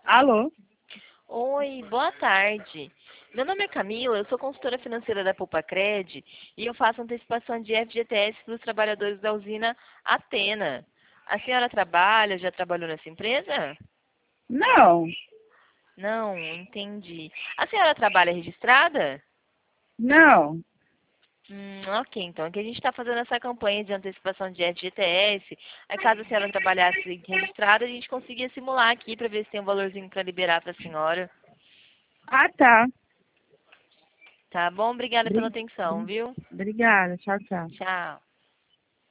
Alô? Oi, boa tarde. Meu nome é Camila, eu sou consultora financeira da Poupa-Cred e eu faço antecipação de FGTS para os trabalhadores da usina Atena. A senhora trabalha, já trabalhou nessa empresa? Não, Não, entendi. A senhora trabalha registrada? não. Ok, então aqui a gente está fazendo essa campanha de antecipação de FGTS. Aí caso a senhora trabalhasse registrada, a gente conseguia simular aqui para ver se tem um valorzinho para liberar para a senhora. Ah, tá. Tá bom? Obrigada pela Bri- atenção, viu? Obrigada. Tchau, tchau. Tchau.